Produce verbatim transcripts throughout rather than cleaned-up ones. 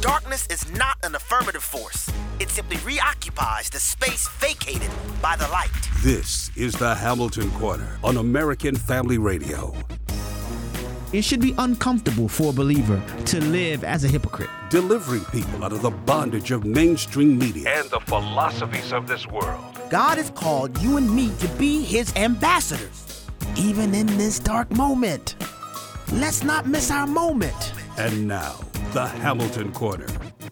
darkness is not an affirmative force. It simply reoccupies the space vacated by the light. This is the Hamilton Corner on American Family Radio. It should be uncomfortable for a believer to live as a hypocrite. Delivering people out of the bondage of mainstream media and the philosophies of this world. God has called you and me to be his ambassadors, even in this dark moment. Let's not miss our moment. And now, the Hamilton Corner.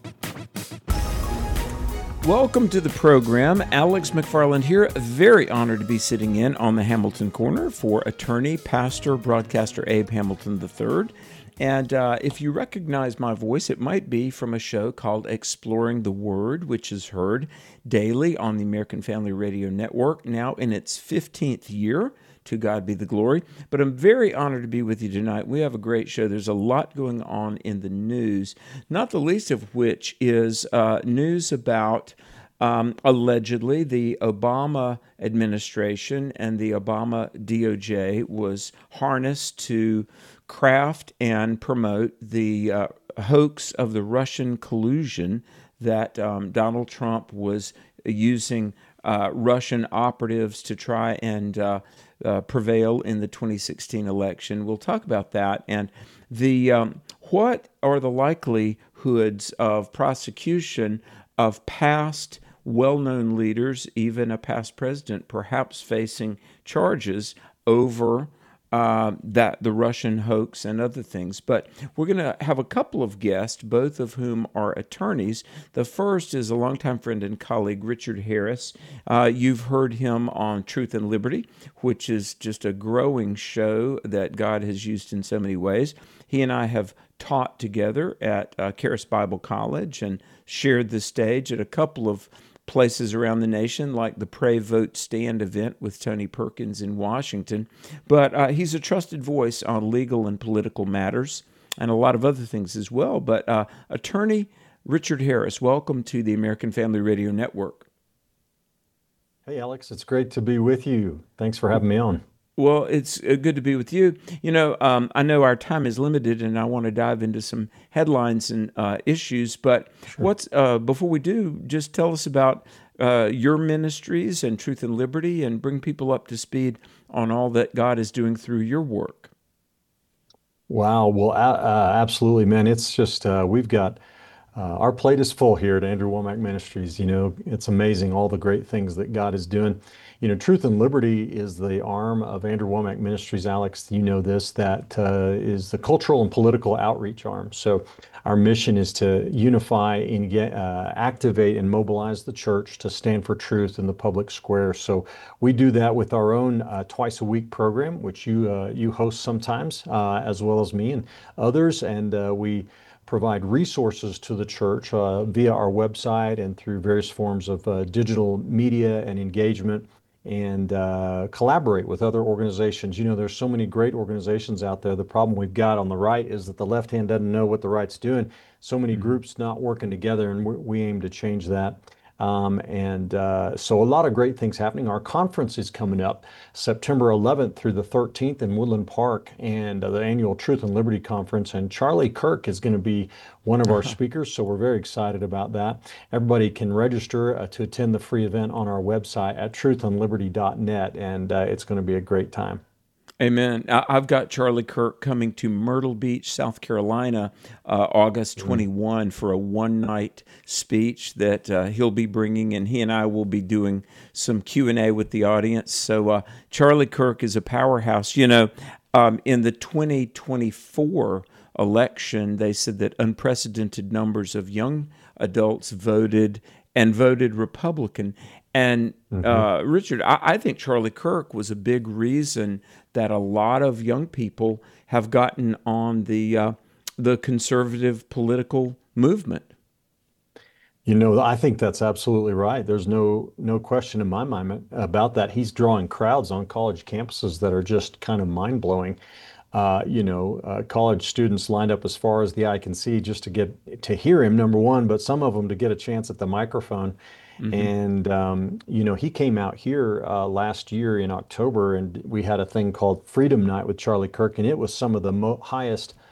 Welcome to the program. Alex McFarland here. Very honored to be sitting in on the Hamilton Corner for attorney, pastor, broadcaster Abe Hamilton the third. And uh, if you recognize my voice, it might be from a show called Exploring the Word, which is heard daily on the American Family Radio Network, now in its fifteenth year. To God be the glory. But I'm very honored to be with you tonight. We have a great show. There's a lot going on in the news, not the least of which is uh, news about um, allegedly the Obama administration and the Obama D O J was harnessed to craft and promote the uh, hoax of the Russian collusion that um, Donald Trump was using uh, Russian operatives to try and uh, Uh, prevail in the twenty sixteen election. We'll talk about that. And the um, what are the likelihoods of prosecution of past well-known leaders, even a past president, perhaps facing charges over uh, that the Russian hoax and other things. But we're going to have a couple of guests, both of whom are attorneys. The first is a longtime friend and colleague, Richard Harris. Uh, you've heard him on Truth and Liberty, which is just a growing show that God has used in so many ways. He and I have taught together at uh, Charis Bible College and shared the stage at a couple of places around the nation, like the Pray, Vote, Stand event with Tony Perkins in Washington. But uh, he's a trusted voice on legal and political matters and a lot of other things as well. But uh, attorney Richard Harris, welcome to the American Family Radio Network. Hey, Alex, it's great to be with you. Thanks for having me on. Well, it's uh, good to be with you. You know, um, I know our time is limited, and I want to dive into some headlines and uh, issues. But sure. what's uh, before we do, just tell us about uh, your ministries and Truth and Liberty, and bring people up to speed on all that God is doing through your work. Wow. Well, uh, absolutely, man. It's just uh, we've got uh, our plate is full here at Andrew Wommack Ministries. You know, it's amazing all the great things that God is doing. You know, Truth and Liberty is the arm of Andrew Wommack Ministries. Alex, you know this, that uh, is the cultural and political outreach arm. So our mission is to unify, and get, uh, activate, and mobilize the church to stand for truth in the public square. So we do that with our own uh, twice a week program, which you uh, you host sometimes, uh, as well as me and others. And uh, we provide resources to the church uh, via our website and through various forms of uh, digital media and engagement, and uh, collaborate with other organizations. You know, there's so many great organizations out there. The problem we've got on the right is that the left hand doesn't know what the right's doing. So many mm-hmm. groups not working together, and we, we aim to change that. Um, and uh, so a lot of great things happening. Our conference is coming up September eleventh through the thirteenth in Woodland Park, and uh, the annual Truth and Liberty Conference. And Charlie Kirk is going to be one of our speakers, so we're very excited about that. Everybody can register uh, to attend the free event on our website at truth and liberty dot net, and uh, it's going to be a great time. Amen. I've got Charlie Kirk coming to Myrtle Beach, South Carolina, uh, August twenty-first for a one-night speech that uh, he'll be bringing, and he and I will be doing some Q and A with the audience. So uh, Charlie Kirk is a powerhouse. You know, um, in the twenty twenty-four election, they said that unprecedented numbers of young adults voted and voted Republican. And mm-hmm. uh, Richard, I, I think Charlie Kirk was a big reason that a lot of young people have gotten on the uh, the conservative political movement. You know, I think that's absolutely right. There's no no question in my mind about that. He's drawing crowds on college campuses that are just kind of mind-blowing. Uh, you know, uh, college students lined up as far as the eye can see just to get to hear him, number one, but some of them to get a chance at the microphone. Mm-hmm. And, um, you know, he came out here uh, last year in October, and we had a thing called Freedom Night with Charlie Kirk, and it was some of the mo- highest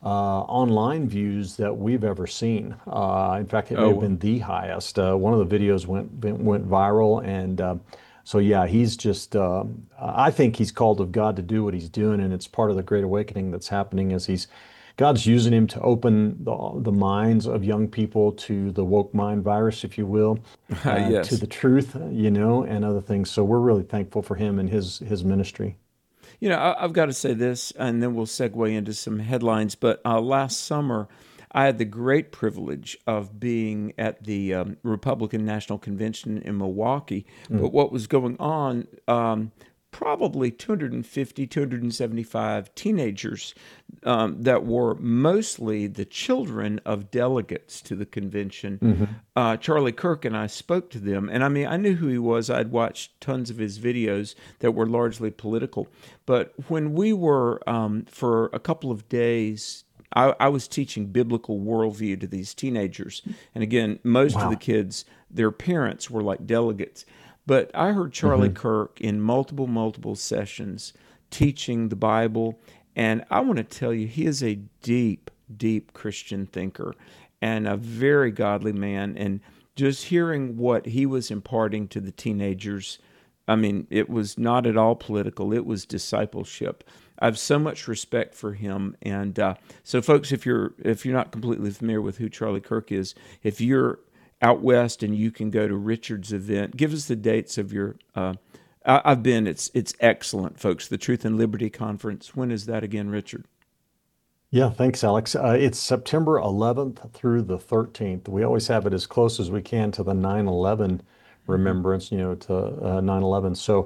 uh, online views that we've ever seen. Uh, in fact, it may have Oh, been the highest. Uh, one of the videos went went viral, and uh, so yeah, he's just. Um, I think he's called of God to do what he's doing, and it's part of the Great Awakening that's happening as he's God's using him to open the the minds of young people to the woke mind virus, if you will, uh, to yes. the truth, you know, and other things. So we're really thankful for him and his his ministry. You know, I, I've got to say this, and then we'll segue into some headlines. But uh, last summer, I had the great privilege of being at the um, Republican National Convention in Milwaukee. Mm. But what was going on, um, probably two hundred fifty, two hundred seventy-five teenagers um, that were mostly the children of delegates to the convention. hmm Uh, Charlie Kirk and I spoke to them, and I mean, I knew who he was. I'd watched tons of his videos that were largely political. But when we were, um, for a couple of days, I, I was teaching biblical worldview to these teenagers. And again, most of the Wow. kids, their parents were like delegates. But I heard Charlie hmm Kirk in multiple, multiple sessions teaching the Bible. And I want to tell you, he is a deep, deep Christian thinker and a very godly man. And just hearing what he was imparting to the teenagers, I mean, it was not at all political. It was discipleship. I have so much respect for him. And uh, so, folks, if you're if you're not completely familiar with who Charlie Kirk is, if you're out west and you can go to Richard's event, give us the dates of your. Uh, I, I've been. It's it's excellent, folks. The Truth and Liberty Conference. When is that again, Richard? Yeah, thanks, Alex. Uh, it's September eleventh through the thirteenth. We always have it as close as we can to the nine eleven Mm-hmm. remembrance, you know, to uh, nine eleven. So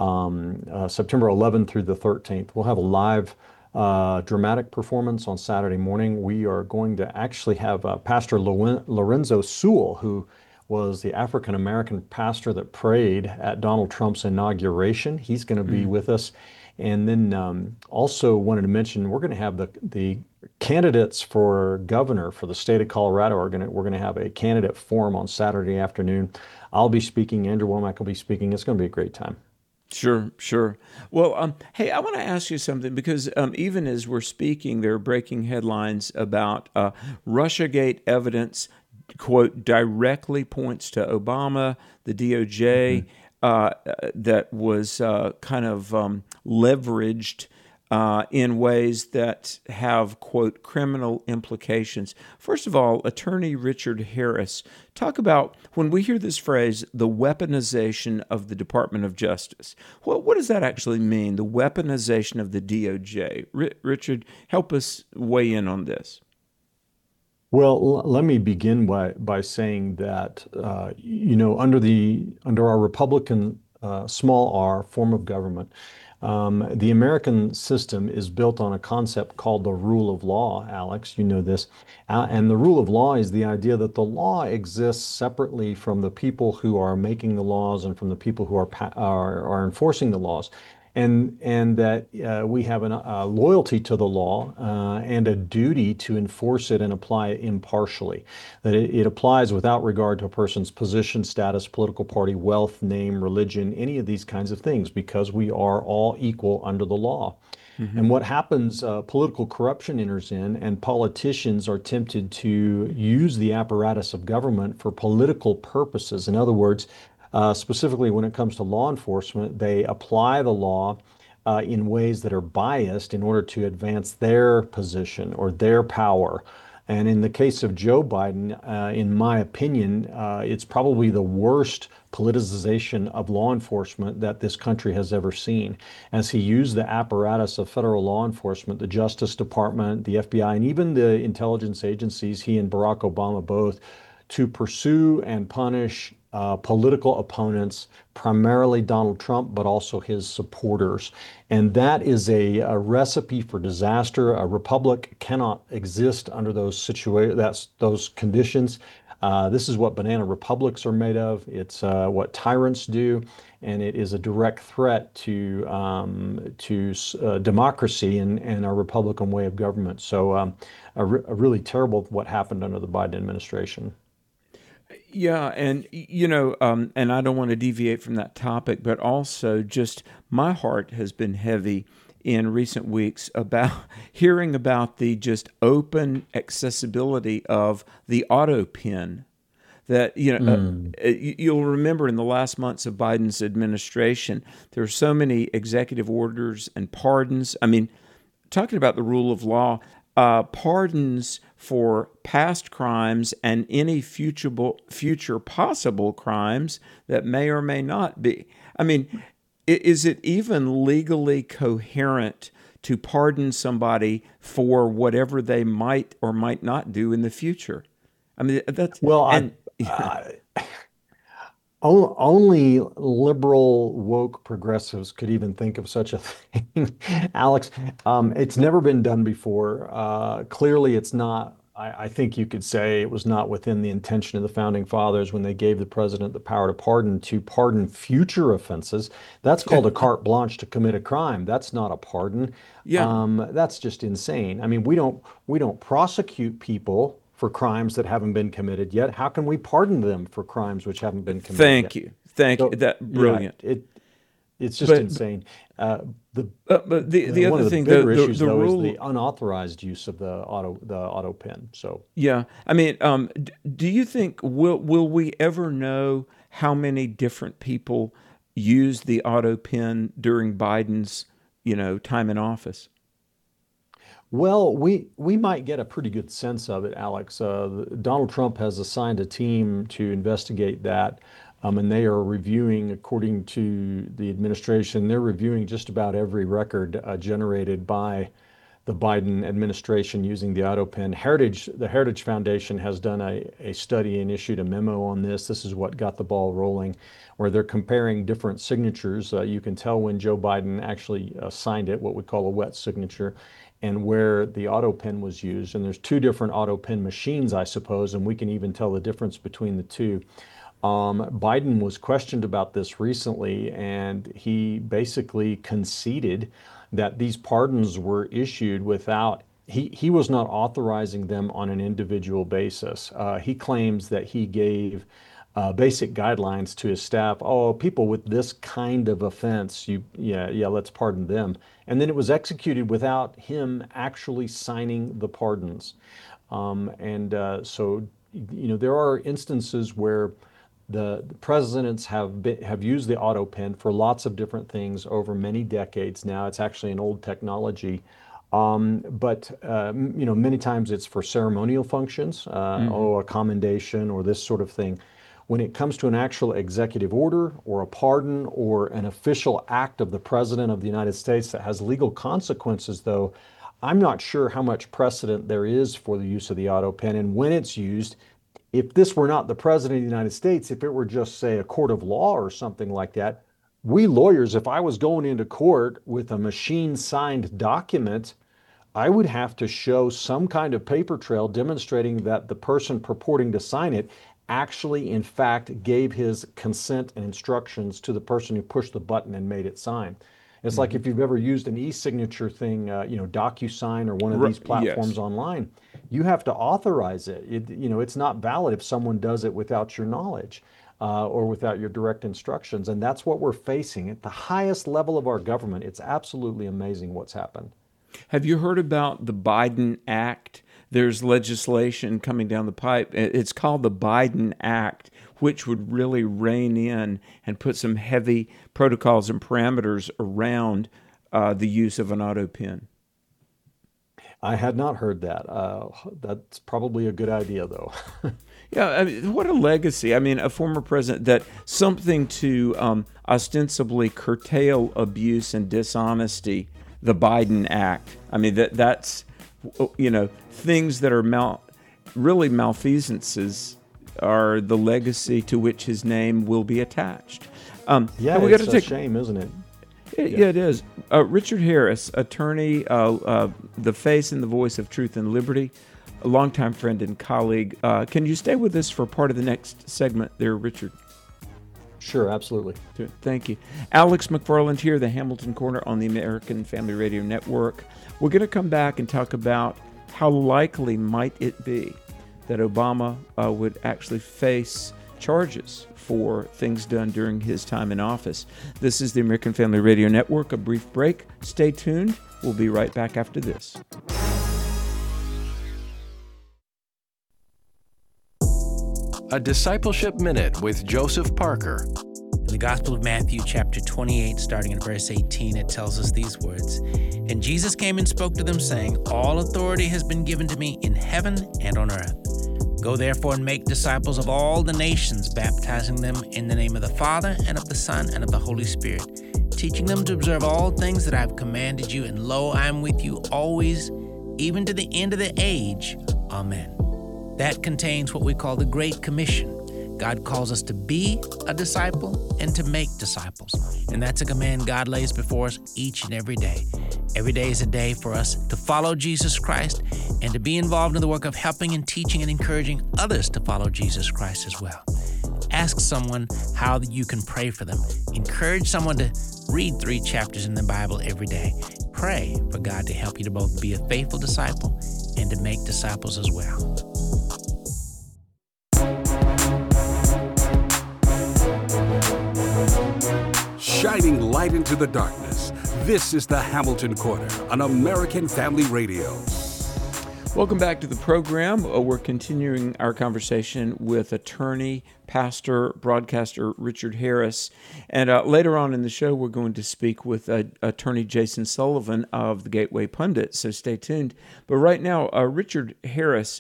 um, uh, September eleventh through the thirteenth, we'll have a live uh, dramatic performance on Saturday morning. We are going to actually have uh, Pastor Loren- Lorenzo Sewell, who was the African American pastor that prayed at Donald Trump's inauguration. He's going to be with us. And then um, also wanted to mention we're going to have the the candidates for governor for the state of Colorado are going to we're going to have a candidate forum on Saturday afternoon. I'll be speaking. Andrew Womack will be speaking. It's going to be a great time. Sure, sure. Well, um, hey, I want to ask you something because um, even as we're speaking, there are breaking headlines about uh, Russiagate evidence, quote, directly points to Obama, the D O J, uh, that was uh, kind of um, leveraged uh, in ways that have, quote, criminal implications. First of all, Attorney Richard Harris, talk about when we hear this phrase, the weaponization of the Department of Justice. What, what does that actually mean, the weaponization of the D O J? R- Richard, help us weigh in on this. Well, l- let me begin by by saying that uh, you know under the under our Republican uh, small r form of government, um, the American system is built on a concept called the rule of law. Alex, you know this, uh, and the rule of law is the idea that the law exists separately from the people who are making the laws and from the people who are pa- are, are enforcing the laws. And, and that uh, we have a uh, loyalty to the law uh, and a duty to enforce it and apply it impartially. That it, it applies without regard to a person's position, status, political party, wealth, name, religion, any of these kinds of things, because we are all equal under the law. Mm-hmm. And what happens, uh, political corruption enters in, and politicians are tempted to use the apparatus of government for political purposes. In other words, uh, specifically when it comes to law enforcement, they apply the law uh, in ways that are biased in order to advance their position or their power. And in the case of Joe Biden, uh, in my opinion, uh, it's probably the worst politicization of law enforcement that this country has ever seen, as he used the apparatus of federal law enforcement, the Justice Department, the F B I, and even the intelligence agencies, he and Barack Obama both, to pursue and punish uh, political opponents, primarily Donald Trump, but also his supporters. And that is a, a recipe for disaster. A republic cannot exist under those situa- that's those conditions. Uh, this is what banana republics are made of. It's uh, what tyrants do, and it is a direct threat to um, to uh, democracy and, and our Republican way of government. So, um, a, re- a really terrible what happened under the Biden administration. Yeah, and y- you know, um, and I don't want to deviate from that topic, but also just my heart has been heavy in recent weeks about hearing about the just open accessibility of the auto pen. That, you know, mm. uh, you'll remember in the last months of Biden's administration, there are so many executive orders and pardons. I mean, talking about the rule of law, uh, pardons for past crimes and any future future possible crimes that may or may not be. I mean, is it even legally coherent to pardon somebody for whatever they might or might not do in the future? I mean, that's well, and, I. Uh, only liberal woke progressives could even think of such a thing, Alex. Um, it's never been done before. Uh, clearly, it's not. I, I think you could say it was not within the intention of the founding fathers when they gave the president the power to pardon to pardon future offenses. That's called a carte blanche to commit a crime. That's not a pardon. Yeah, um, that's just insane. I mean, we don't we don't prosecute people for crimes that haven't been committed yet. How can we pardon them for crimes which haven't been committed Thank yet? you. Thank so, you. That brilliant. Yeah, it it's just but, insane. Uh, the uh, but the the one other of the thing, bigger the, the, issues the though rule, is the unauthorized use of the auto the auto pen. So yeah, I mean, um, d- do you think will will we ever know how many different people used the auto pen during Biden's, you know, time in office? Well, we we might get a pretty good sense of it, Alex. Uh, Donald Trump has assigned a team to investigate that, um, and they are reviewing, according to the administration, they're reviewing just about every record uh, generated by the Biden administration using the auto pen. Heritage, the Heritage Foundation has done a, a study and issued a memo on this. This is what got the ball rolling, where they're comparing different signatures. Uh, you can tell when Joe Biden actually uh, signed it, what we call a wet signature, and where the auto pen was used. And there's two different auto pen machines, I suppose, and we can even tell the difference between the two. Um, Biden was questioned about this recently, and he basically conceded that these pardons were issued without, he, he was not authorizing them on an individual basis. Uh, he claims that he gave Uh, basic guidelines to his staff. Oh, people with this kind of offense, you, yeah, yeah, let's pardon them. And then it was executed without him actually signing the pardons. Um, and uh, so, you know, there are instances where the, the presidents have been, have used the auto pen for lots of different things over many decades now. It's actually an old technology. Um, but, uh, you know, many times it's for ceremonial functions, uh, mm-hmm. oh, a commendation or this sort of thing. When it comes to an actual executive order or a pardon or an official act of the President of the United States that has legal consequences, though, I'm not sure how much precedent there is for the use of the auto pen and when it's used. If this were not the President of the United States, if it were just, say, a court of law or something like that, we lawyers, if I was going into court with a machine-signed document, I would have to show some kind of paper trail demonstrating that the person purporting to sign it actually, in fact, gave his consent and instructions to the person who pushed the button and made it sign. It's mm-hmm. like if you've ever used an e-signature thing, uh, you know, DocuSign or one of these platforms yes. online, you have to authorize it. it. You know, it's not valid if someone does it without your knowledge uh, or without your direct instructions. And that's what we're facing at the highest level of our government. It's absolutely amazing what's happened. Have you heard about the Biden Act? There's legislation coming down the pipe. It's called the Biden Act, which would really rein in and put some heavy protocols and parameters around uh, the use of an auto pen. I had not heard that. Uh, that's probably a good idea, though. Yeah, I mean, what a legacy. I mean, a former president that something to um, ostensibly curtail abuse and dishonesty, the Biden Act. I mean, that that's... you know, things that are mal, really malfeasances are the legacy to which his name will be attached. Um, yeah, we it's gotta a take, shame, isn't it? it yeah. yeah, it is. Uh, Richard Harris, attorney, uh, uh, the face and the voice of Truth and Liberty, a longtime friend and colleague. Uh, can you stay with us for part of the next segment there, Richard? Sure, absolutely. Thank you. Alex McFarland here, the Hamilton Corner on the American Family Radio Network. We're going to come back and talk about how likely might it be that Obama uh, would actually face charges for things done during his time in office. This is the American Family Radio Network. A brief break. Stay tuned. We'll be right back after this. A Discipleship Minute with Joseph Parker. In the Gospel of Matthew, chapter twenty-eight, starting at verse eighteen, it tells us these words. And Jesus came and spoke to them, saying, All authority has been given to me in heaven and on earth. Go therefore and make disciples of all the nations, baptizing them in the name of the Father, and of the Son, and of the Holy Spirit, teaching them to observe all things that I have commanded you. And lo, I am with you always, even to the end of the age. Amen. That contains what we call the Great Commission. God calls us to be a disciple and to make disciples. And that's a command God lays before us each and every day. Every day is a day for us to follow Jesus Christ and to be involved in the work of helping and teaching and encouraging others to follow Jesus Christ as well. Ask someone how you can pray for them. Encourage someone to read three chapters in the Bible every day. Pray for God to help you to both be a faithful disciple and to make disciples as well. Shining light into the darkness. This is the Hamilton Corner on American Family Radio. Welcome back to the program. Uh, we're continuing our conversation with attorney, pastor, broadcaster Richard Harris. And uh, later on in the show, we're going to speak with uh, attorney Jason Sullivan of the Gateway Pundit. So stay tuned. But right now, uh, Richard Harris,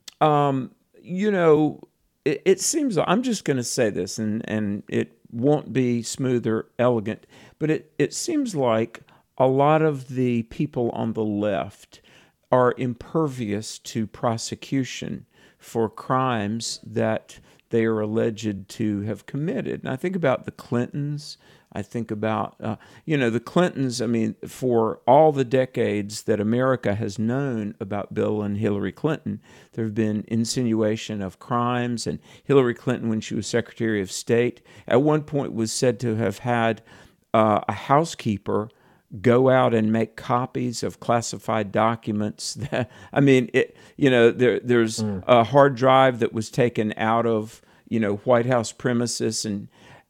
um, you know, it, it seems, I'm just going to say this, and, and it won't be smooth or elegant, but it, it seems like a lot of the people on the left are impervious to prosecution for crimes that they are alleged to have committed. And I think about the Clintons. I think about, uh, you know, the Clintons, I mean, for all the decades that America has known about Bill and Hillary Clinton, there have been insinuation of crimes. And Hillary Clinton, when she was Secretary of State, at one point was said to have had uh, a housekeeper go out and make copies of classified documents. That, I mean, it, you know, there, there's mm. a hard drive that was taken out of, you know, White House premises, and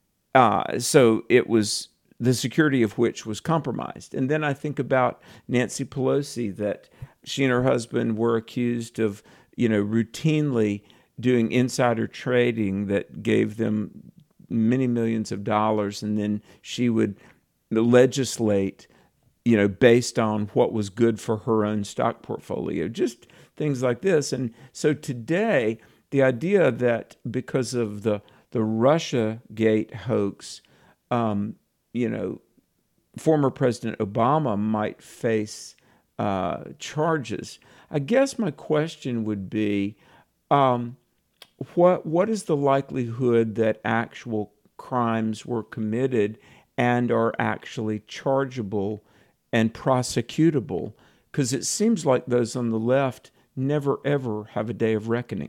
uh, so it was the security of which was compromised. And then I think about Nancy Pelosi, that she and her husband were accused of, you know, routinely doing insider trading that gave them many millions of dollars, and then she would legislate, you know, based on what was good for her own stock portfolio, just things like this. And so today, the idea that because of the the Russiagate hoax, um, you know, former President Obama might face uh, charges. I guess my question would be, um, what what is the likelihood that actual crimes were committed and are actually chargeable and prosecutable? Because it seems like those on the left never, ever have a day of reckoning.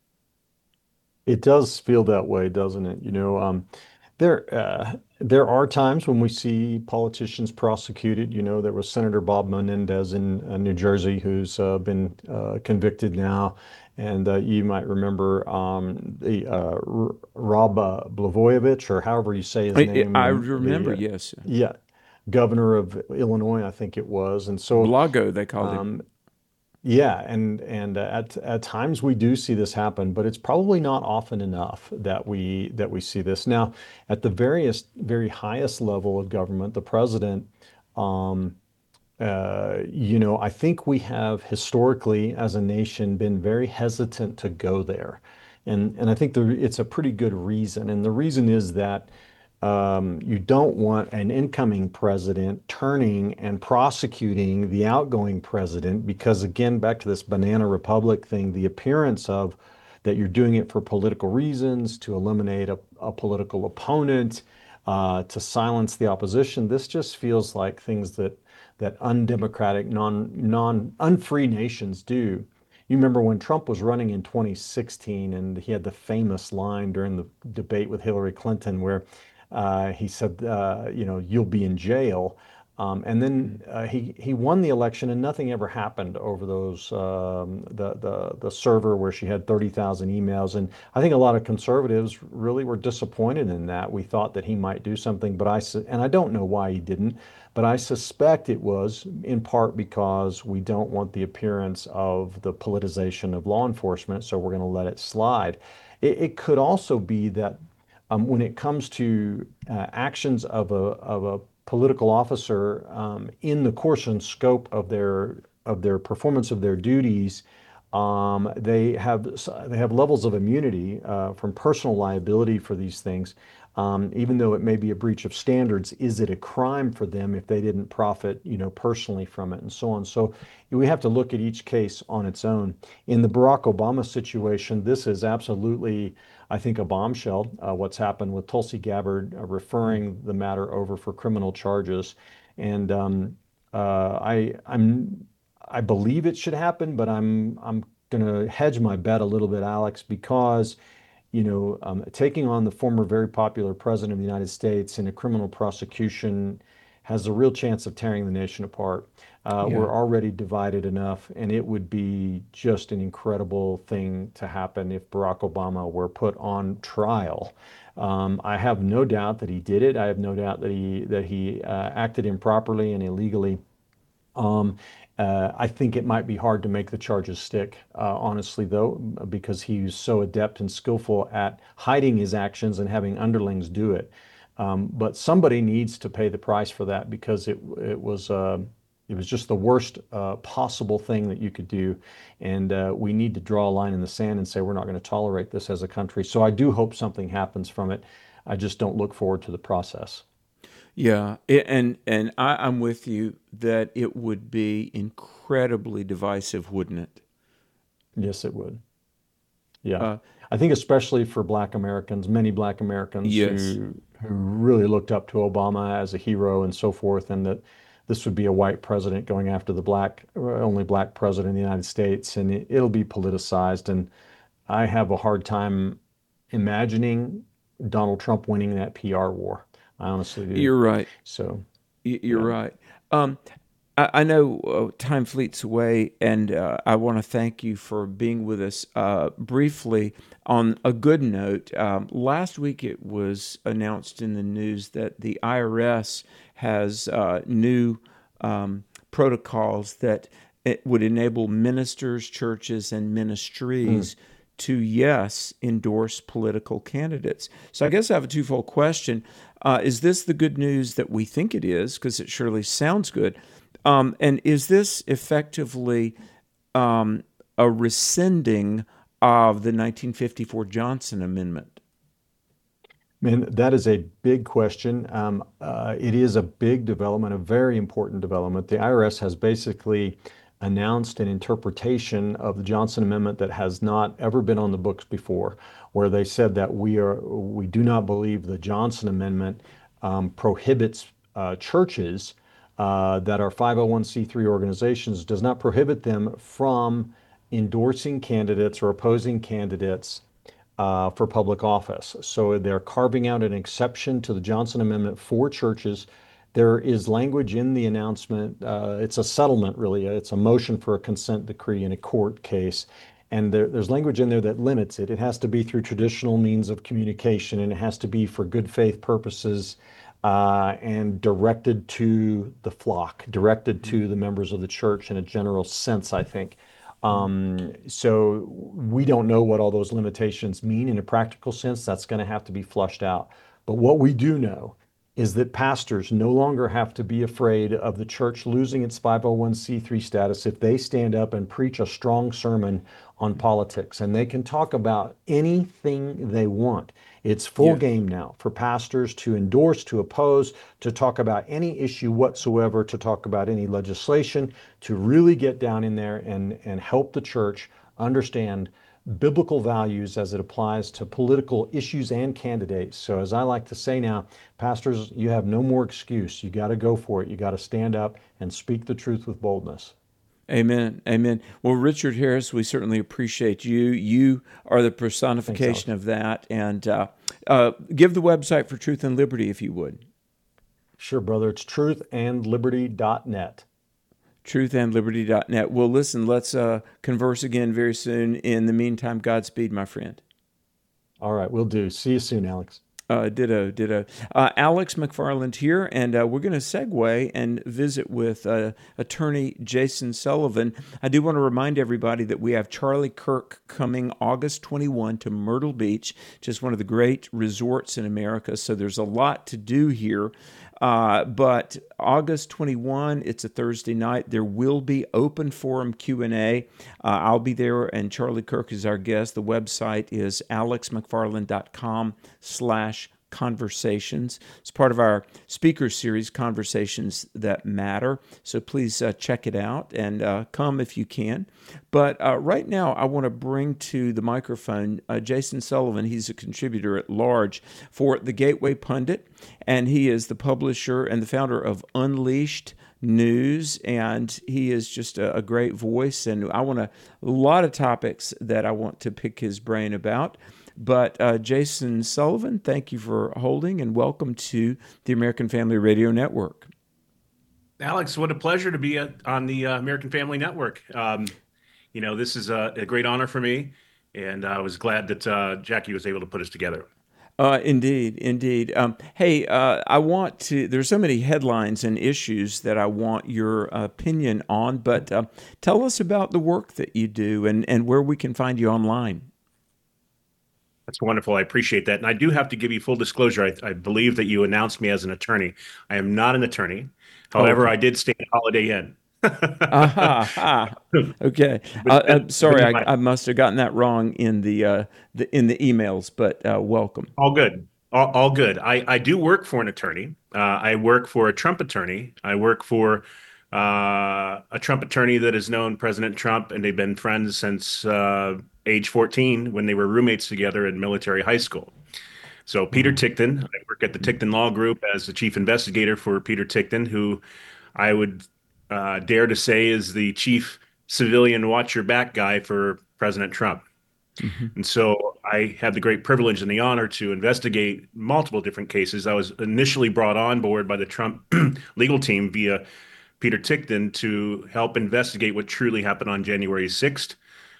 It does feel that way, doesn't it? You know, um, there uh, there are times when we see politicians prosecuted. You know, there was Senator Bob Menendez in uh, New Jersey, who's uh, been uh, convicted now. And uh, you might remember um, the uh, R- Rob uh, Blagojevich, or however you say his I, name. I remember, the, uh, yes. Yeah, governor of Illinois, I think it was. And so Blago, they called um, him. Yeah, and and uh, at at times we do see this happen, but it's probably not often enough that we that we see this. Now, at the various very highest level of government, the president, um, uh, you know, I think we have historically as a nation been very hesitant to go there, and and I think the, it's a pretty good reason, and the reason is that. Um, you don't want an incoming president turning and prosecuting the outgoing president, because again, back to this banana republic thing, the appearance of that you're doing it for political reasons, to eliminate a, a political opponent, uh, to silence the opposition. This just feels like things that that undemocratic, non non unfree nations do. You remember when Trump was running in twenty sixteen, and he had the famous line during the debate with Hillary Clinton where Uh, he said, uh, you know, you'll be in jail. Um, and then uh, he he won the election, and nothing ever happened over those um, the the the server where she had thirty thousand emails. And I think a lot of conservatives really were disappointed in that. We thought that he might do something, but I and I don't know why he didn't, but I suspect it was in part because we don't want the appearance of the politicization of law enforcement, so we're going to let it slide. It, it could also be that um, when it comes to uh, actions of a of a political officer um, in the course and scope of their of their performance of their duties, um, they have they have levels of immunity uh, from personal liability for these things. Um, even though it may be a breach of standards, is it a crime for them if they didn't profit, you know, personally from it, and so on? So we have to look at each case on its own. In the Barack Obama situation, this is absolutely, I think, a bombshell. Uh, what's happened with Tulsi Gabbard uh, referring the matter over for criminal charges, and um, uh, I, I'm, I believe it should happen, but I'm, I'm going to hedge my bet a little bit, Alex, because you know, um, taking on the former very popular president of the United States in a criminal prosecution has a real chance of tearing the nation apart. Uh, Yeah. We're already divided enough, and it would be just an incredible thing to happen if Barack Obama were put on trial. Um, I have no doubt that he did it. I have no doubt that he that he uh, acted improperly and illegally. Um, uh, I think it might be hard to make the charges stick, uh, honestly, though, because he's so adept and skillful at hiding his actions and having underlings do it. Um, but somebody needs to pay the price for that because it it was uh, it was just the worst uh, possible thing that you could do, and uh, we need to draw a line in the sand and say we're not going to tolerate this as a country. So I do hope something happens from it. I just don't look forward to the process. Yeah, it, and and I, I'm with you that it would be incredibly divisive, wouldn't it? Yes, it would. Yeah. Uh, I think especially for Black Americans, many Black Americans Yes. who who really looked up to Obama as a hero and so forth, and that this would be a white president going after the black, only Black president in the United States, and it, it'll be politicized. And I have a hard time imagining Donald Trump winning that P R war. I honestly do. You're right. So, Y- You're yeah. right. Um, I, I know uh, time fleets away, and uh, I want to thank you for being with us. Uh, briefly, on a good note, um, last week it was announced in the news that the I R S has uh, new um, protocols that it would enable ministers, churches, and ministries to, yes, endorse political candidates. So I guess I have a twofold question. Uh, is this the good news that we think it is? Because it surely sounds good. Um, and is this effectively um, a rescinding of the nineteen fifty-four Johnson Amendment? Man, that is a big question. Um, uh, it is a big development, a very important development. The I R S has basically announced an interpretation of the Johnson Amendment that has not ever been on the books before, where they said that we are we do not believe the Johnson Amendment um, prohibits uh, churches uh, that are five oh one c three organizations, does not prohibit them from endorsing candidates or opposing candidates uh, for public office. So they're carving out an exception to the Johnson Amendment for churches. There is language in the announcement. Uh, it's a settlement, really. It's a motion for a consent decree in a court case. And there, there's language in there that limits it. It has to be through traditional means of communication, and it has to be for good faith purposes uh, and directed to the flock, directed to the members of the church in a general sense, I think. Um, so we don't know what all those limitations mean in a practical sense. That's going to have to be flushed out. But what we do know is that pastors no longer have to be afraid of the church losing its five oh one c three status if they stand up and preach a strong sermon on politics. And they can talk about anything they want. It's full Yes. game now for pastors to endorse, to oppose, to talk about any issue whatsoever, to talk about any legislation, to really get down in there and, and help the church understand biblical values as it applies to political issues and candidates. So as I like to say now, pastors, you have no more excuse. You got to go for it. You got to stand up and speak the truth with boldness. Amen. Amen. Well, Richard Harris, we certainly appreciate you. You are the personification Thanks, of that. And uh, uh, give the website for Truth and Liberty, if you would. Sure, brother. It's truth and liberty dot net. truth and liberty dot net. Well, listen, let's uh, converse again very soon. In the meantime, Godspeed, my friend. All right, we'll do. See you soon, Alex. Uh, ditto, ditto. Uh, Alex McFarland here, and uh, we're going to segue and visit with uh, attorney Jason Sullivan. I do want to remind everybody that we have Charlie Kirk coming August twenty-first to Myrtle Beach, just one of the great resorts in America. So there's a lot to do here. Uh, but August twenty-first, it's a Thursday night. There will be open forum Q and A. Uh, I'll be there, and Charlie Kirk is our guest. The website is alexmcfarland.com slash conversations. It's part of our speaker series, Conversations That Matter. So please uh, check it out and uh, come if you can. But uh, right now, I want to bring to the microphone uh, Jason Sullivan. He's a contributor at large for The Gateway Pundit, and he is the publisher and the founder of Unleashed News, and he is just a, a great voice. And I want a, a lot of topics that I want to pick his brain about. But uh, Jason Sullivan, thank you for holding, and welcome to the American Family Radio Network. Alex, what a pleasure to be at, on the uh, American Family Network. Um, you know, this is a, a great honor for me, and I was glad that uh, Jackie was able to put us together. Uh, indeed, indeed. Um, hey, uh, I want to, there's so many headlines and issues that I want your opinion on, but uh, tell us about the work that you do and, and where we can find you online. That's wonderful. I appreciate that. And I do have to give you full disclosure. I, I believe that you announced me as an attorney. I am not an attorney. However, oh, okay. I did stay at Holiday Inn. Aha, ah, okay. Uh, I'm sorry, I, I must have gotten that wrong in the, uh, the in the emails, but uh, welcome. All good. All, all good. I, I do work for an attorney. Uh, I work for a Trump attorney. I work for uh, a Trump attorney that has known President Trump, and they've been friends since uh, age fourteen when they were roommates together in military high school. So Peter Tickton, I work at the Tickton Law Group as the chief investigator for Peter Tickton, who I would uh, dare to say is the chief civilian watch your back guy for President Trump. Mm-hmm. And so I had the great privilege and the honor to investigate multiple different cases. I was initially brought on board by the Trump legal team via Peter Tickton to help investigate what truly happened on January sixth.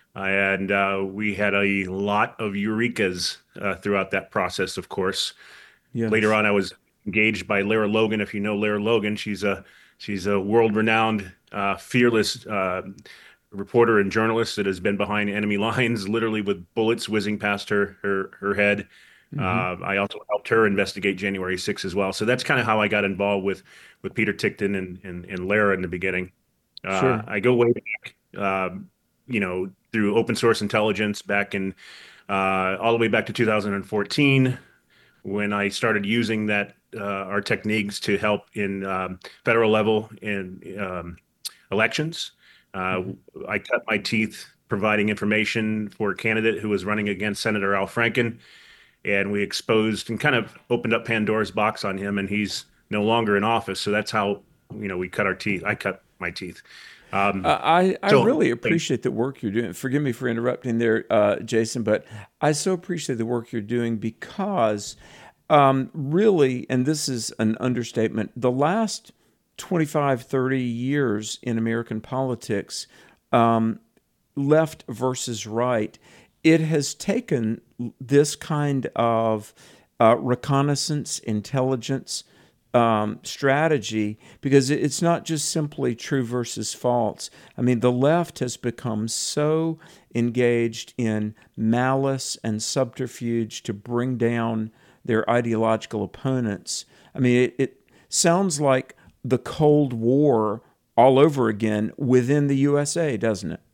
And uh, we had a lot of eurekas uh, throughout that process, of course. Yes. Later on, I was engaged by Lara Logan. If you know Lara Logan, she's a she's a world-renowned, uh, fearless uh, reporter and journalist that has been behind enemy lines, literally with bullets whizzing past her her her head. Mm-hmm. Uh, I also helped her investigate January sixth as well. So that's kind of how I got involved with with Peter Tickton and and, and Lara in the beginning. Uh, sure. I go way back, uh, you know, through open source intelligence back in uh, all the way back to two thousand fourteen, when I started using that uh, our techniques to help in um, federal level in um, elections. Uh, mm-hmm. I cut my teeth providing information for a candidate who was running against Senator Al Franken, and we exposed and kind of opened up Pandora's box on him, and he's no longer in office. So that's how, you know, we cut our teeth. I cut my teeth. Um, uh, I, I so, really appreciate the work you're doing. Forgive me for interrupting there, uh, Jason, but I so appreciate the work you're doing because um, really, and this is an understatement, the last twenty-five, thirty years in American politics, um, left versus right, it has taken this kind of uh, reconnaissance, intelligence, Um, strategy, because it's not just simply true versus false. I mean, the left has become so engaged in malice and subterfuge to bring down their ideological opponents. I mean, it, it sounds like the Cold War all over again within the U S A, doesn't it?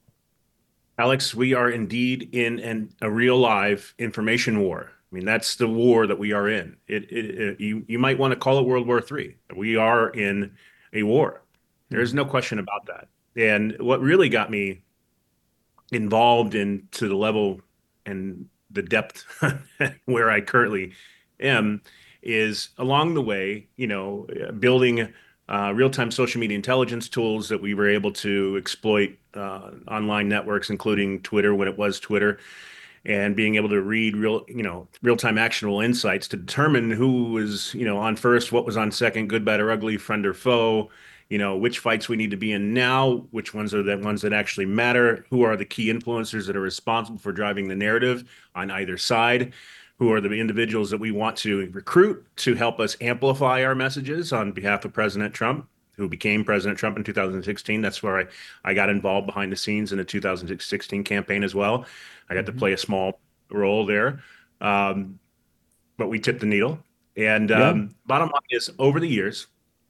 Alex, we are indeed in an, a real live information war. I mean, that's the war that we are in. It, it, it you you might want to call it World War Three. We are in a war. There is no question about that. And what really got me involved in to the level and the depth where I currently am is along the way, you know, building uh, real-time social media intelligence tools that we were able to exploit uh, online networks, including Twitter when it was Twitter. and being able to read real, you know, real-time actionable insights to determine who was, you know, on first, what was on second, good, bad, or ugly, friend or foe, you know, which fights we need to be in now, which ones are the ones that actually matter, who are the key influencers that are responsible for driving the narrative on either side, who are the individuals that we want to recruit to help us amplify our messages on behalf of President Trump, who became President Trump in two thousand sixteen. That's where I, I got involved behind the scenes in the two thousand sixteen campaign as well. I got mm-hmm. to play a small role there. Um, but we tipped the needle. And um, yeah. bottom line is, over the years,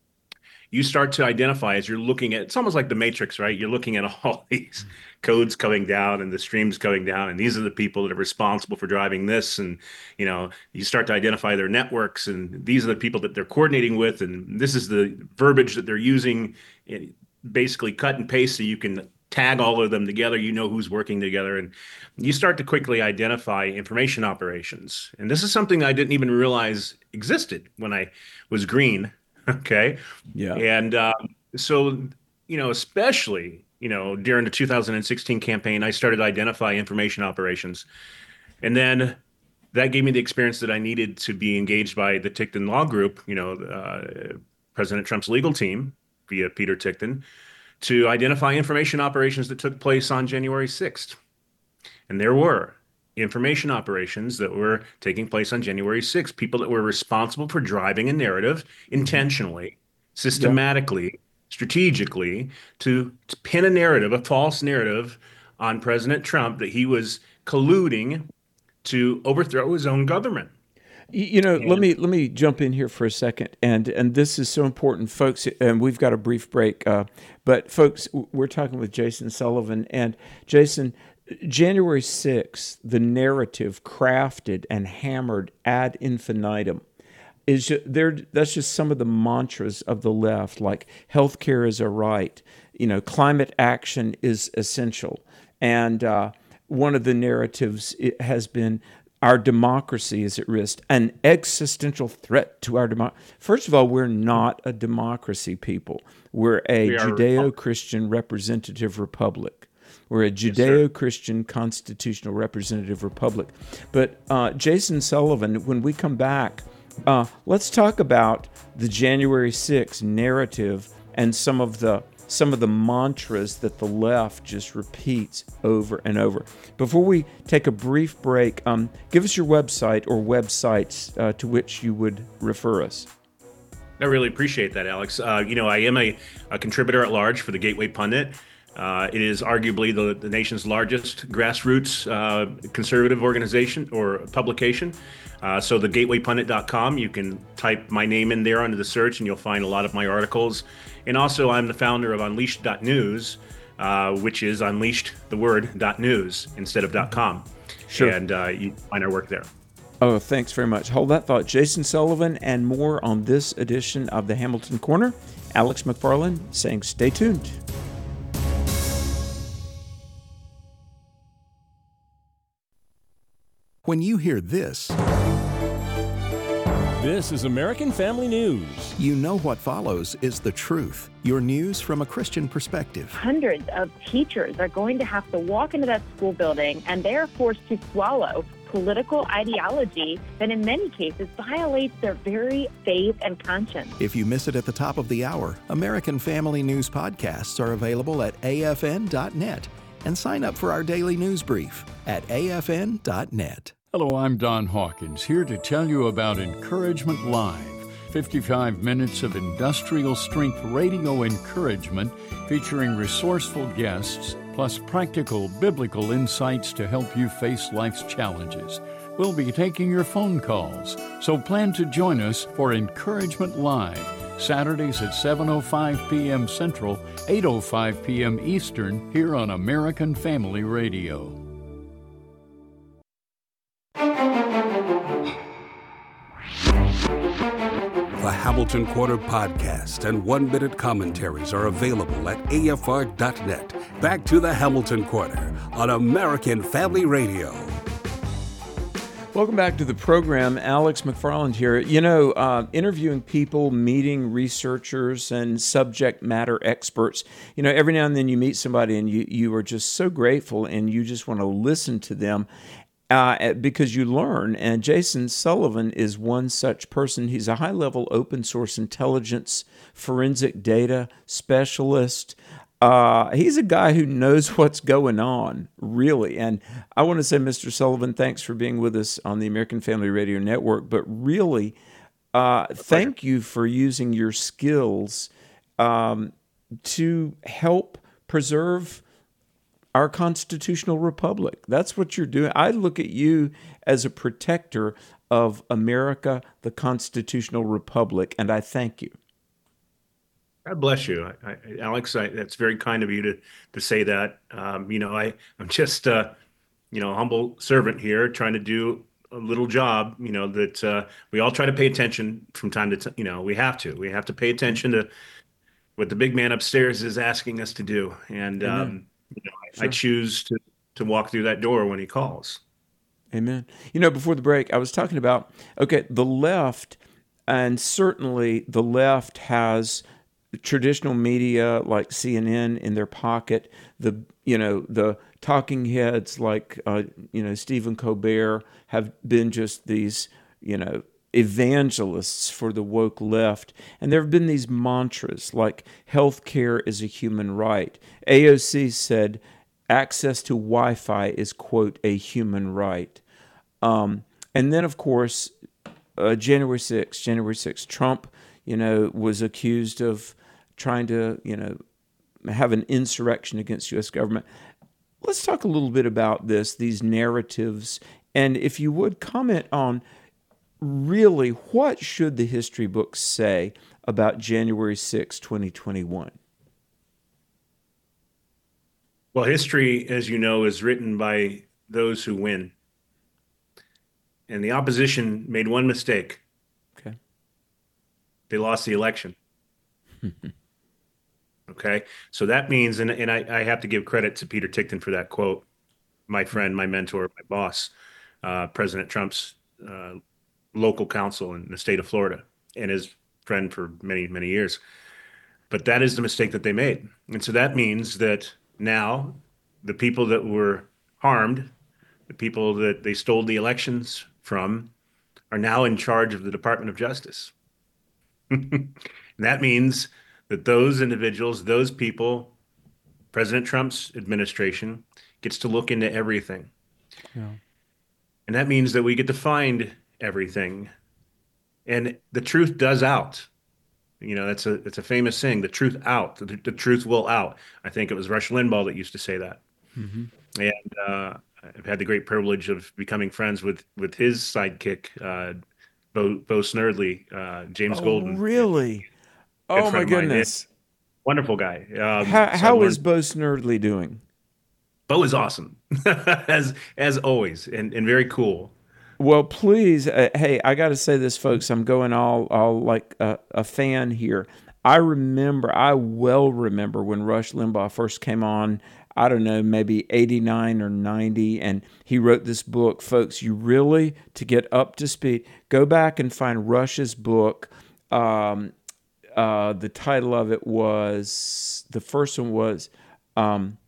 you start to identify as you're looking at, it's almost like the Matrix, right? You're looking at all these codes coming down and the streams coming down, and these are the people that are responsible for driving this. And, you know, you start to identify their networks, and these are the people that they're coordinating with, and this is the verbiage that they're using, basically cut and paste so you can tag all of them together, you know who's working together, and you start to quickly identify information operations. And this is something I didn't even realize existed when I was green. Okay. Yeah. And um, so, you know, especially, you know, during the two thousand sixteen campaign, I started to identify information operations. And then that gave me the experience that I needed to be engaged by the Tickton Law Group, you know, uh, President Trump's legal team via Peter Tickton, to identify information operations that took place on January sixth. And there were information operations that were taking place on January sixth, people that were responsible for driving a narrative intentionally, systematically, yeah. strategically, to, to pin a narrative, a false narrative on President Trump that he was colluding to overthrow his own government. You know, and, let me let me jump in here for a second, and and this is so important, folks. And we've got a brief break, uh, but folks, we're talking with Jason Sullivan, and Jason, January sixth, the narrative crafted and hammered ad infinitum is just, there. That's just some of the mantras of the left, like healthcare is a right, you know, climate action is essential, and uh, one of the narratives it has been, our democracy is at risk, an existential threat to our democracy. First of all, we're not a democracy, people. We're a we Judeo-Christian representative republic. We're a Judeo-Christian yes, constitutional representative republic. But uh, Jason Sullivan, when we come back, uh, let's talk about the January sixth narrative and some of the some of the mantras that the left just repeats over and over. Before we take a brief break, um, give us your website or websites uh, to which you would refer us. I really appreciate that, Alex. Uh, you know, I am a, a contributor at large for the Gateway Pundit. Uh, it is arguably the, the nation's largest grassroots uh, conservative organization or publication. Uh, so the gateway pundit dot com, you can type my name in there under the search and you'll find a lot of my articles. And also I'm the founder of unleashed dot news, uh, which is unleashed, the word, .news instead of .com. Sure. And uh, you find our work there. Oh, thanks very much. Hold that thought. Jason Sullivan and more on this edition of the Hamilton Corner. Alex McFarland saying stay tuned. When you hear this, this is American Family News. You know what follows is the truth. Your news from a Christian perspective. Hundreds of teachers are going to have to walk into that school building, and they are forced to swallow political ideology that in many cases violates their very faith and conscience. If you miss it at the top of the hour, American Family News podcasts are available at A F N dot net. And sign up for our daily news brief at A F N dot net. Hello, I'm Don Hawkins, here to tell you about Encouragement Live, fifty-five minutes of industrial-strength radio encouragement featuring resourceful guests, plus practical biblical insights to help you face life's challenges. We'll be taking your phone calls, so plan to join us for Encouragement Live, Saturdays at seven oh five p.m. Central, eight oh five p.m. Eastern, here on American Family Radio. The Hamilton Corner podcast and one-minute commentaries are available at A F R dot net. Back to the Hamilton Corner on American Family Radio. Welcome back to the program. Alex McFarland here. You know, uh, interviewing people, meeting researchers and subject matter experts. You know, every now and then you meet somebody and you, you are just so grateful and you just want to listen to them. uh, because you learn. And Jason Sullivan is one such person. He's a high-level open source intelligence forensic data specialist. Uh, he's a guy who knows what's going on, really. And I want to say, Mister Sullivan, thanks for being with us on the American Family Radio Network. But really, uh, thank you for using your skills um, to help preserve our constitutional republic. That's what you're doing. I look at you as a protector of America, the constitutional republic, and I thank you. God bless you, I, I, Alex. I, that's very kind of you to to say that. Um, you know, I I'm just uh, you know, a humble servant here, trying to do a little job. You know that uh, we all try to pay attention from time to time. You know, we have to. We have to pay attention to what the big man upstairs is asking us to do, and um, you know, I, Sure. I choose to to walk through that door when he calls. Amen. You know, before the break, I was talking about, okay, the left, and certainly the left has traditional media like C N N in their pocket. The, you know, the talking heads like, uh, you know, Stephen Colbert have been just these, you know, evangelists for the woke left. And there have been these mantras like healthcare is a human right. A O C said access to Wi-Fi is, quote, a human right. Um, and then, of course, uh, January sixth, January sixth, Trump, you know, was accused of trying to, you know, have an insurrection against U S government. Let's talk a little bit about this, these narratives, and if you would comment on really what should the history books say about January sixth, twenty twenty-one? Well, history, as you know, is written by those who win. And the opposition made one mistake. Okay. They lost the election. Okay. So that means, and, and I, I have to give credit to Peter Tickton for that quote, my friend, my mentor, my boss, uh, President Trump's uh, local counsel in the state of Florida, and his friend for many, many years. But that is the mistake that they made. And so that means that now the people that were harmed, the people that they stole the elections from, are now in charge of the Department of Justice. And that means that those individuals, those people, President Trump's administration gets to look into everything. Yeah. And that means that we get to find everything. And the truth does out. You know, that's a it's a famous saying, the truth out, the, the truth will out. I think it was Rush Limbaugh that used to say that. Mm-hmm. And uh, I've had the great privilege of becoming friends with with his sidekick, uh, Bo, Bo Snerdley, uh, James Oh, Golden. really? Good Oh, friend my of mine. goodness. Wonderful guy. Um, How, so how I is learned- Bo Snerdley doing? Bo is awesome, as as always, and, and very cool. Well, please, uh, hey, I got to say this, folks. I'm going all, all like a, a fan here. I remember, I well remember when Rush Limbaugh first came on, I don't know, maybe eighty-nine or ninety, and he wrote this book. Folks, you really, to get up to speed, go back and find Rush's book. Um, uh, the title of it was, the first one was um,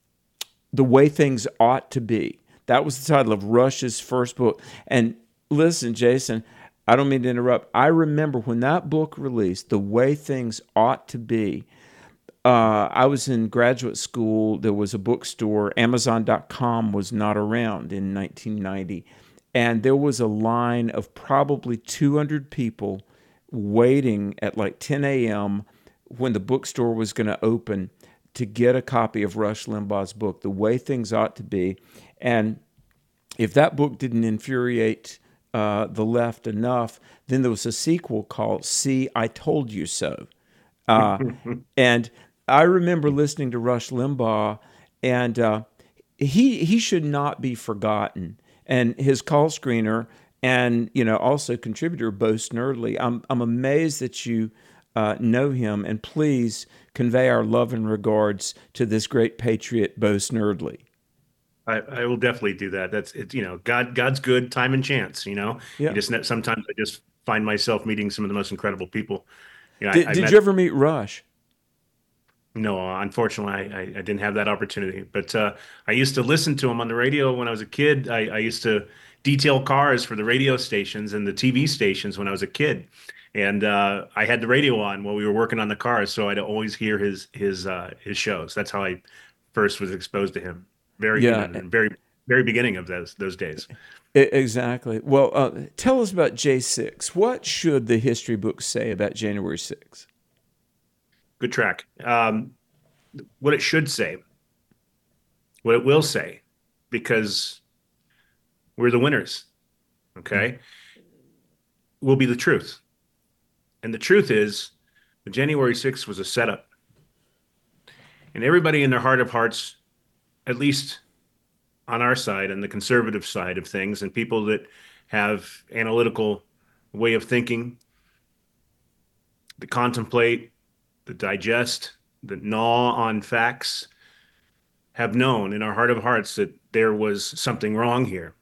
The Way Things Ought to Be. That was the title of Rush's first book. And listen, Jason, I don't mean to interrupt. I remember when that book released, The Way Things Ought to Be, uh, I was in graduate school. There was a bookstore. Amazon dot com was not around in nineteen ninety. And there was a line of probably two hundred people waiting at like ten a.m. when the bookstore was going to open to get a copy of Rush Limbaugh's book, The Way Things Ought to Be. And if that book didn't infuriate uh, the left enough, then there was a sequel called See, I Told You So. Uh, and I remember listening to Rush Limbaugh, and uh, he he should not be forgotten. And his call screener and, you know, also contributor, Bo Snerdley, I'm, I'm amazed that you uh, know him, and please convey our love and regards to this great patriot, Bo Snerdley. I, I will definitely do that. That's it. You know, God, God's good, time and chance. You know, Yeah. you just ne- sometimes I just find myself meeting some of the most incredible people. You know, Did, I, I did met, you ever meet Rush? No, unfortunately, I, I, I didn't have that opportunity. But uh, I used to listen to him on the radio when I was a kid. I, I used to detail cars for the radio stations and the T V stations when I was a kid, and uh, I had the radio on while we were working on the cars, so I'd always hear his his uh, his shows. That's how I first was exposed to him. Very, Yeah. you know, very, very beginning of those those days. E- Exactly. Well, uh, tell us about J six. What should the history books say about January sixth? Good track. Um, what it should say, what it will say, because we're the winners, okay, will be the truth. And the truth is, the January sixth was a setup. And everybody in their heart of hearts, at least on our side and the conservative side of things, and people that have analytical way of thinking, that contemplate, that digest, that gnaw on facts, have known in our heart of hearts that there was something wrong here.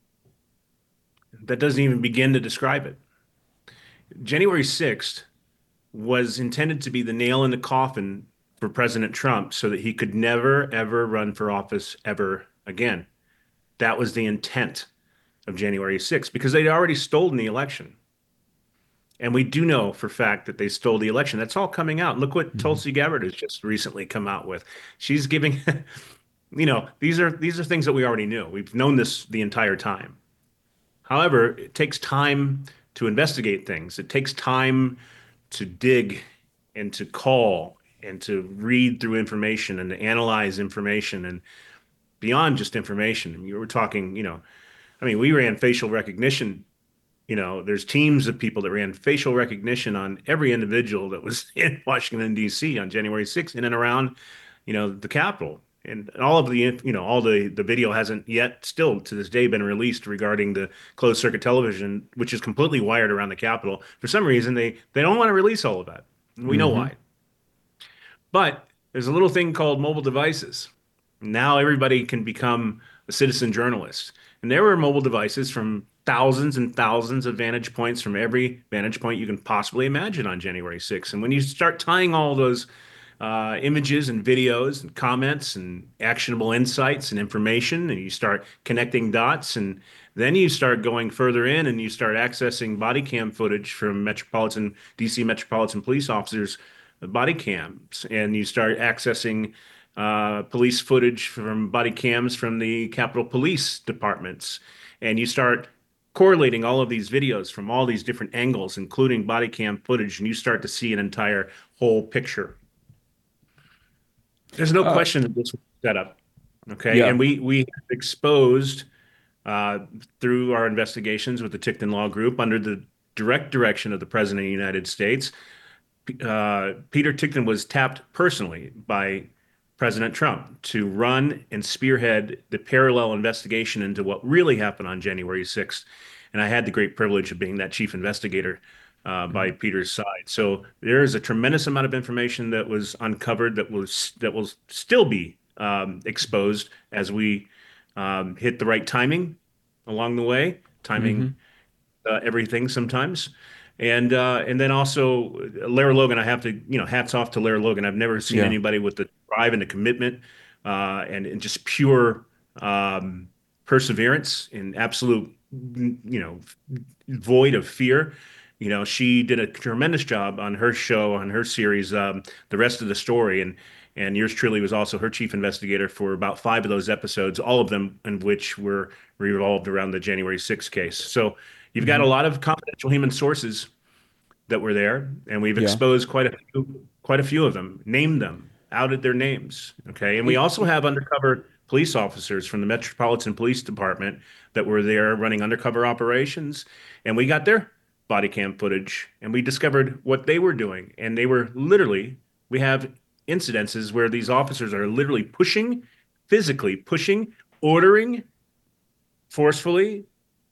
That doesn't even begin to describe it. January sixth was intended to be the nail in the coffin for President Trump so that he could never, ever run for office ever again. That was the intent of January sixth, because they'd already stolen the election. And we do know for a fact that they stole the election. That's all coming out. Look what Tulsi Gabbard has just recently come out with. She's giving, you know, these are these are things that we already knew. We've known this the entire time. However, it takes time to investigate things. It takes time to dig and to call and to read through information and to analyze information, and beyond just information. I mean, you were talking, you know, I mean, we ran facial recognition. You know, there's teams of people that ran facial recognition on every individual that was in Washington, D C on January sixth, in and around, you know, the Capitol. And all of the, you know, all the, the video hasn't yet still to this day been released regarding the closed circuit television, which is completely wired around the Capitol. For some reason, they, they don't want to release all of that. And we know Mhm. why. But there's a little thing called mobile devices. Now everybody can become a citizen journalist. And there were mobile devices from thousands and thousands of vantage points, from every vantage point you can possibly imagine on January sixth. And when you start tying all those uh, images and videos and comments and actionable insights and information, and you start connecting dots, and then you start going further in and you start accessing body cam footage from Metropolitan, D C Metropolitan Police officers' body cams, and you start accessing uh, police footage from body cams from the Capitol Police departments, and you start correlating all of these videos from all these different angles, including body cam footage, and you start to see an entire whole picture. There's no Uh, question that this was set up, okay? Yeah. And we we exposed uh, through our investigations with the Tickton Law Group under the direct direction of the President of the United States. Uh, Peter Tickton was tapped personally by President Trump to run and spearhead the parallel investigation into what really happened on January sixth. And I had the great privilege of being that chief investigator uh, by Peter's side. So there is a tremendous amount of information that was uncovered that was that will still be um, exposed as we um, hit the right timing along the way, timing uh, everything sometimes. And uh, and then also Lara Logan, I have to, you know, hats off to Lara Logan. I've never seen Yeah. anybody with the drive and the commitment uh, and, and just pure um, perseverance and absolute, you know, void of fear. You know, she did a tremendous job on her show, on her series, um, The Rest of the Story. And and yours truly was also her chief investigator for about five of those episodes, all of them in which were revolved around the January sixth case. So you've got a lot of confidential human sources that were there, and we've Yeah. exposed quite a few, quite a few of them, named them, outed their names. Okay, and we also have undercover police officers from the Metropolitan Police Department that were there running undercover operations, and we got their body cam footage, and we discovered what they were doing, and they were literally. We have incidences where these officers are literally pushing, physically pushing, ordering forcefully,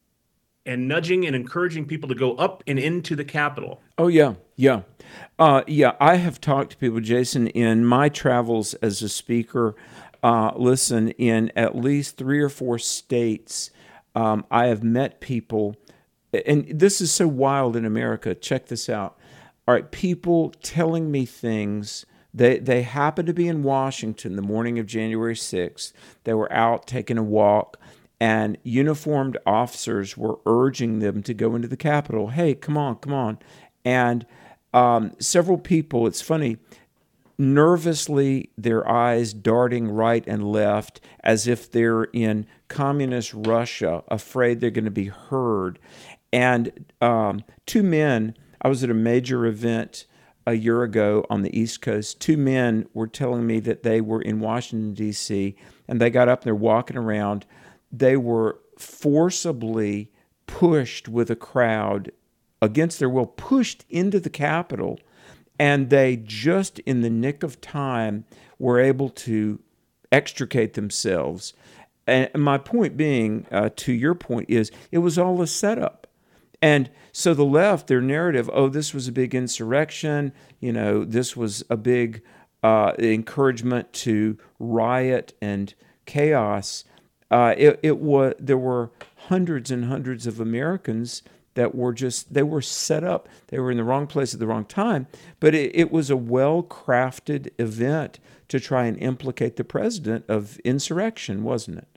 and nudging and encouraging people to go up and into the Capitol. Oh, yeah, yeah. Uh, yeah, I have talked to people, Jason, in my travels as a speaker. Uh, listen, in at least three or four states, um, I have met people, and this is so wild in America. Check this out. All right, people telling me things They they happened to be in Washington the morning of January sixth. They were out taking a walk, and uniformed officers were urging them to go into the Capitol. Hey, come on, come on. And um, several people, it's funny, nervously, their eyes darting right and left as if they're in communist Russia, afraid they're going to be heard. And um, two men, I was at a major event a year ago on the East Coast. Two men were telling me that they were in Washington, D C, and they got up and they're walking around. They were forcibly pushed with a crowd against their will, pushed into the Capitol, and they just in the nick of time were able to extricate themselves. And my point being, uh, to your point, is it was all a setup. And so the left, their narrative, oh, this was a big insurrection, you know, this was a big uh, encouragement to riot and chaos. Uh, it, it was there were hundreds and hundreds of Americans that were just, they were set up. They were in the wrong place at the wrong time. But it, it was a well-crafted event to try and implicate the president of insurrection, wasn't it?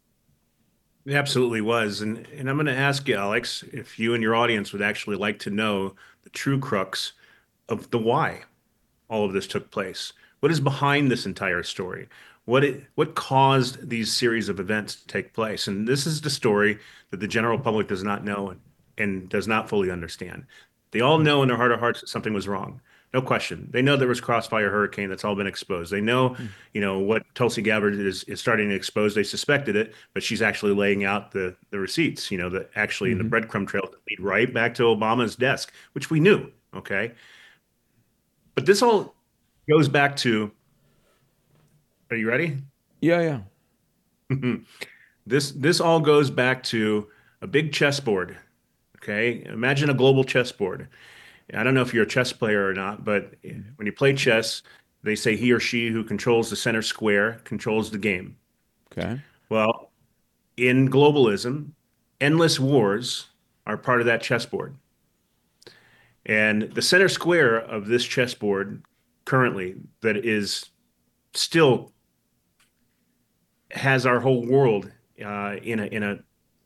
It absolutely was. And, and I'm going to ask you, Alex, if you and your audience would actually like to know the true crux of the why all of this took place. What is behind this entire story? What it, what caused these series of events to take place? And this is the story that the general public does not know and, and does not fully understand. They all know in their heart of hearts that something was wrong. No question. They know there was Crossfire Hurricane. That's all been exposed. They know, mm. you know, what Tulsi Gabbard is, is starting to expose. They suspected it, but she's actually laying out the, the receipts, you know, that actually mm-hmm. in the breadcrumb trail that lead right back to Obama's desk, which we knew. Okay. But this all goes back to, are you ready? Yeah, yeah. this, this all goes back to a big chessboard. Okay. Imagine a global chessboard. I don't know if you're a chess player or not, but when you play chess, they say he or she who controls the center square controls the game. Okay. Well, in globalism, endless wars are part of that chessboard. And the center square of this chessboard currently that is still has our whole world uh, in a in a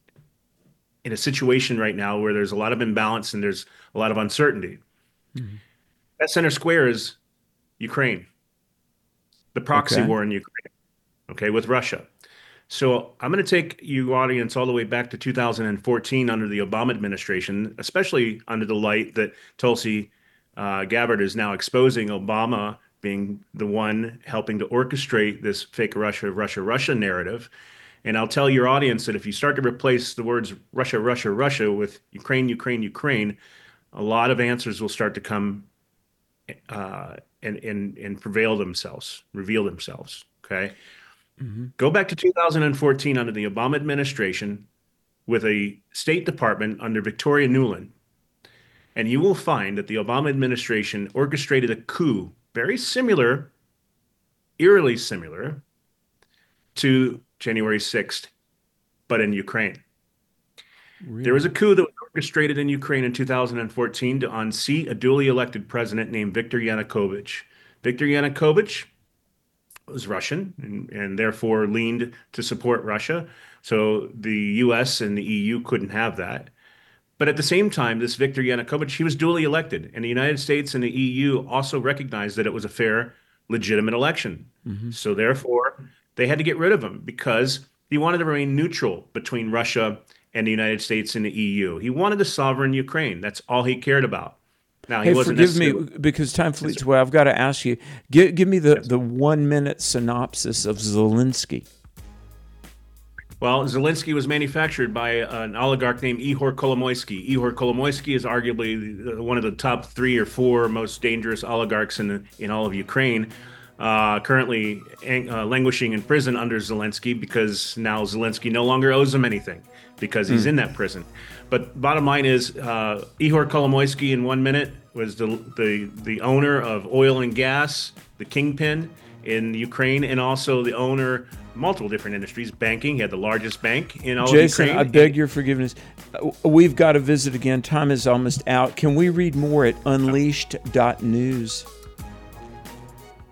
in a situation right now where there's a lot of imbalance and there's a lot of uncertainty. Mm-hmm. That center square is Ukraine, the proxy okay. war in Ukraine, okay, with Russia. So I'm going to take you, audience, all the way back to two thousand fourteen under the Obama administration, especially under the light that Tulsi uh, Gabbard is now exposing Obama being the one helping to orchestrate this fake Russia, Russia, Russia narrative. And I'll tell your audience that if you start to replace the words Russia, Russia, Russia with Ukraine, Ukraine, Ukraine, a lot of answers will start to come uh, and, and, and prevail themselves, reveal themselves, okay? Mm-hmm. Go back to two thousand fourteen under the Obama administration with a State Department under Victoria Nuland, and you will find that the Obama administration orchestrated a coup very similar, eerily similar, to January sixth, but in Ukraine. Really? There was a coup that was orchestrated in Ukraine in two thousand fourteen to unseat a duly elected president named Viktor Yanukovych. Viktor Yanukovych was Russian and, and therefore leaned to support Russia. So the U S and the E U couldn't have that. But at the same time, this Viktor Yanukovych, he was duly elected. And the United States and the E U also recognized that it was a fair, legitimate election. Mm-hmm. So therefore, they had to get rid of him because he wanted to remain neutral between Russia and the United States and the E U. He wanted a sovereign Ukraine. That's all he cared about. Now, he hey, wasn't forgive me, because time fleets away. I've got to ask you, give, give me the, yes. the one-minute synopsis of Zelensky. Well, Zelensky was manufactured by an oligarch named Ihor Kolomoisky. Ihor Kolomoisky is arguably one of the top three or four most dangerous oligarchs in, in all of Ukraine. Uh, currently uh, languishing in prison under Zelensky because now Zelensky no longer owes him anything because he's mm. in that prison. But bottom line is uh, Ihor Kolomoisky in one minute was the, the the owner of oil and gas, the kingpin in Ukraine, and also the owner of multiple different industries, banking. He had the largest bank in all Jason, of Ukraine. I beg your forgiveness. We've got to visit again. Time is almost out. Can we read more at unleashed dot news?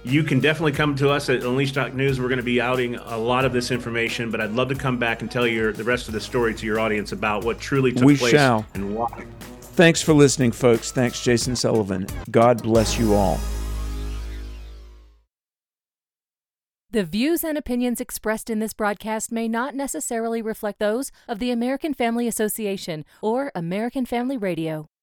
you can definitely come to us at Unleashed News. We're going to be outing a lot of this information, but I'd love to come back and tell you the rest of the story to your audience about what truly took we place shall. and why. Thanks for listening, folks. Thanks, Jason Sullivan. God bless you all. The views and opinions expressed in this broadcast may not necessarily reflect those of the American Family Association or American Family Radio.